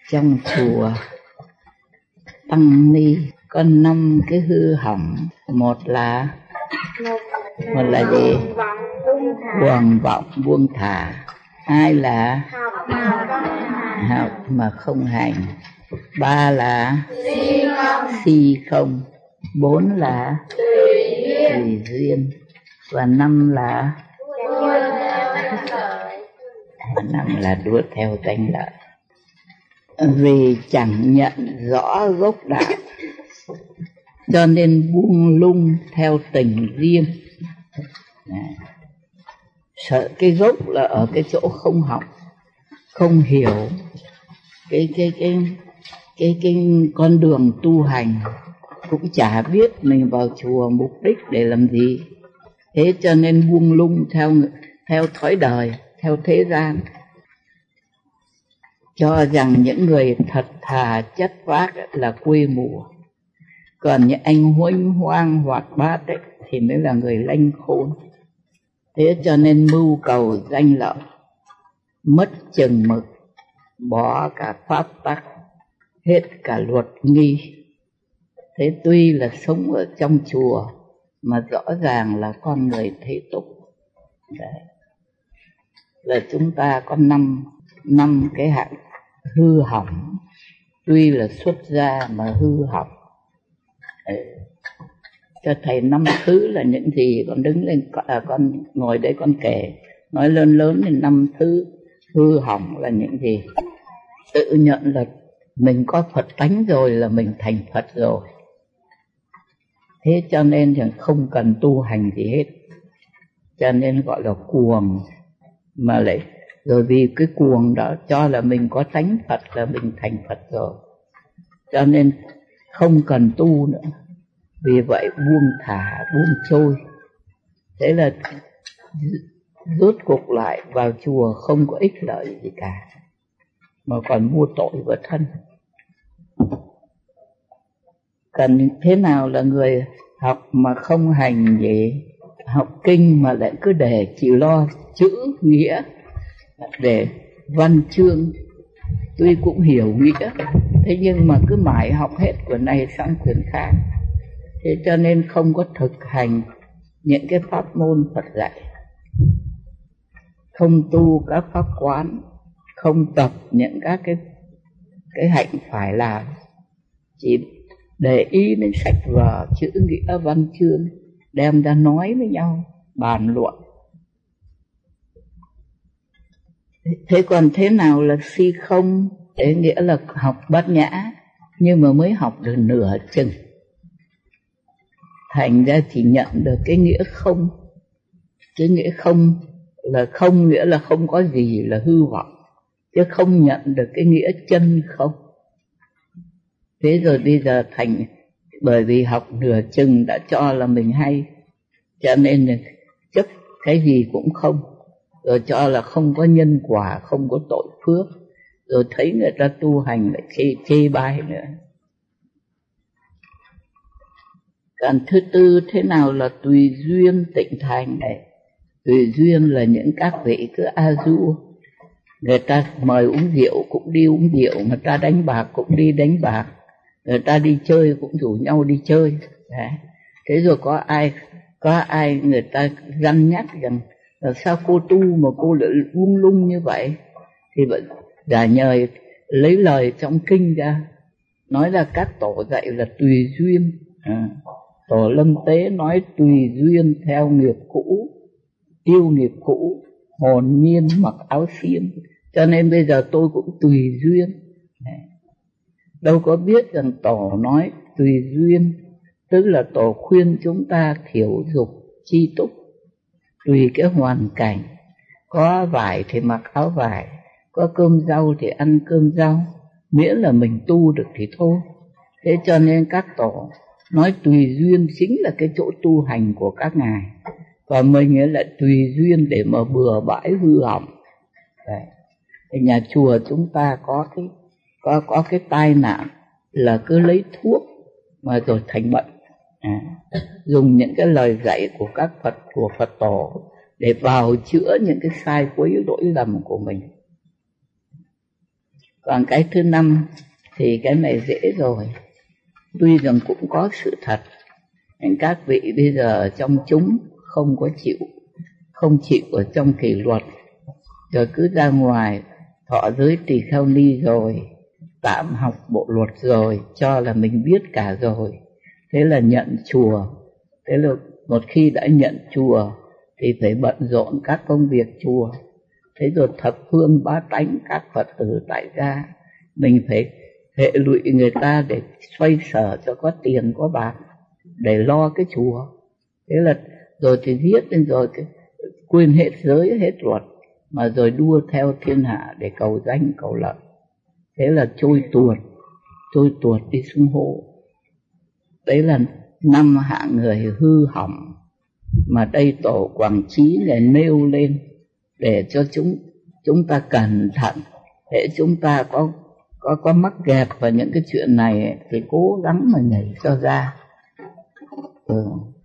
Trong chùa Tăng Ni có 5 cái hư hỏng. Một là gì? Cuồng vọng buông thả. 2 là học mà không hành. 3 là si không. 4 là tùy duyên. Và 5 là đua theo danh lợi. Vì chẳng nhận rõ gốc đạo cho nên buông lung theo tình riêng. Sợ cái gốc là ở cái chỗ không học, không hiểu cái con đường tu hành, cũng chả biết mình vào chùa mục đích để làm gì. Thế cho nên buông lung theo thói đời, theo thế gian, cho rằng những người thật thà chất phác là quê mùa, còn những anh huênh hoang hoạt bát ấy, thì mới là người lanh khôn. Thế cho nên mưu cầu danh lợi, mất chừng mực, bỏ cả pháp tắc, hết cả luật nghi. Thế tuy là sống ở trong chùa mà rõ ràng là con người thế tục. Đấy. Là chúng ta có năm cái hạng hư hỏng. Tuy là xuất gia mà hư hỏng. Cho thầy 5 thứ là những gì? Con đứng lên, con ngồi đây con kể, nói lớn thì 5 thứ hư hỏng là những gì? Tự nhận là mình có Phật tánh rồi là mình thành Phật rồi. Thế cho nên thì không cần tu hành gì hết. Cho nên gọi là cuồng. Mà lại rồi vì cái cuồng đó cho là mình có tánh Phật là mình thành Phật rồi. Cho nên không cần tu nữa. Vì vậy buông thả, buông trôi. Thế là rốt cuộc lại vào chùa không có ích lợi gì cả, mà còn mua tội vào thân. Cần thế nào là người học mà không hành gì, học kinh mà lại cứ để chỉ lo chữ nghĩa, để văn chương tuy cũng hiểu nghĩa, thế nhưng mà cứ mãi học hết quyển này sang quyển khác. Thế cho nên không có thực hành những cái pháp môn Phật dạy, không tu các pháp quán, không tập những các cái hạnh phải làm, chỉ để ý đến sách vở chữ nghĩa văn chương đem ra nói với nhau, bàn luận. Thế còn thế nào là si không? Thế nghĩa là học bát nhã nhưng mà mới học được nửa chừng, thành ra chỉ nhận được cái nghĩa không. Cái nghĩa không là không, nghĩa là không có gì, là hư vọng, chứ không nhận được cái nghĩa chân không. Thế rồi bây giờ thành, bởi vì học nửa chừng đã cho là mình hay, cho nên là chấp cái gì cũng không, rồi cho là không có nhân quả, không có tội phước, rồi thấy người ta tu hành lại chê bai nữa. Còn thứ tư, thế nào là tùy duyên tịnh thành này? Tùy duyên là những các vị cứ a du, người ta mời uống rượu cũng đi uống rượu, người ta đánh bạc cũng đi đánh bạc, người ta đi chơi cũng rủ nhau đi chơi. Đấy. Thế rồi có ai người ta răn nhắc rằng là sao cô tu mà cô lại buông lung như vậy? Thì vậy đã nhờ lấy lời trong kinh ra, nói là các tổ dạy là tùy duyên. Tổ Lâm Tế nói tùy duyên theo nghiệp cũ, tiêu nghiệp cũ, hồn nhiên mặc áo xiêm. Cho nên bây giờ tôi cũng tùy duyên. Đâu có biết rằng tổ nói tùy duyên, tức là tổ khuyên chúng ta thiểu dục chi túc, tùy cái hoàn cảnh. Có vải thì mặc áo vải, có cơm rau thì ăn cơm rau, miễn là mình tu được thì thôi. Thế cho nên các tổ nói tùy duyên chính là cái chỗ tu hành của các ngài, và mình ấy lại tùy duyên để mà bừa bãi hư hỏng. Đấy. Nhà chùa chúng ta có cái tai nạn là cứ lấy thuốc mà rồi thành bệnh. Dùng những cái lời dạy của các Phật tổ để bào chữa những cái sai quấy lỗi lầm của mình. Còn cái thứ năm thì cái này dễ rồi. Tuy rằng cũng có sự thật, nhưng các vị bây giờ trong chúng không chịu ở trong kỷ luật, rồi cứ ra ngoài thọ giới tỳ kheo ni rồi, tạm học bộ luật rồi, cho là mình biết cả rồi. Thế là nhận chùa. Thế là một khi đã nhận chùa thì phải bận rộn các công việc chùa. Thế rồi thập phương bá tánh các Phật tử tại gia, mình phải hệ lụy người ta để xoay sở cho có tiền có bạc để lo cái chùa. Thế là rồi thì giết lên rồi quên hết giới hết luật, mà rồi đua theo thiên hạ để cầu danh cầu lợi. Thế là trôi tuột đi xuống hồ. Đấy là 5 hạng người hư hỏng mà đây Tổ Quảng Trí để nêu lên để cho chúng ta cẩn thận. Để chúng ta có mắc kẹt vào những cái chuyện này thì cố gắng mà nhảy cho ra.